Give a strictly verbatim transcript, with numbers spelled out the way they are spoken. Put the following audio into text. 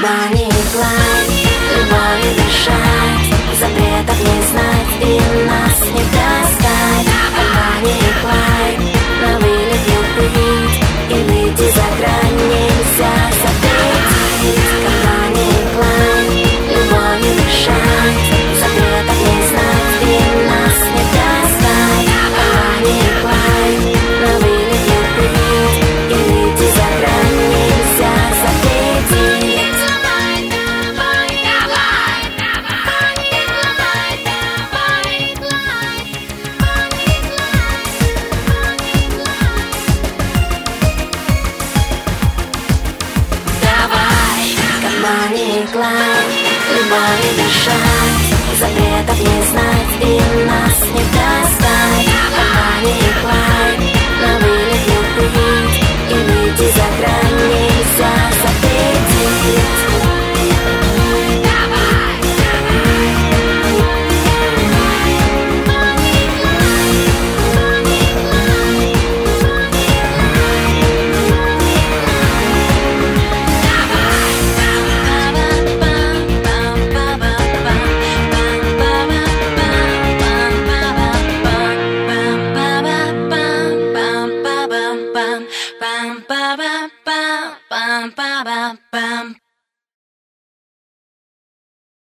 Бонни и Клайд, любовью дышать, запретов не знать и нас не таскать. Бонни и Клайд, на вылет любить и выйти за грань нельзя запретить. Бонни и Клайд, любовью дышать, запретов не знать и нас не таскать. Бонни и Клайд, на вылет любить и выйти за грань нельзя запретить. Бонни и Клайд, любовью дышать, запретов не знать и нас не таскать. Бонни и Клайд.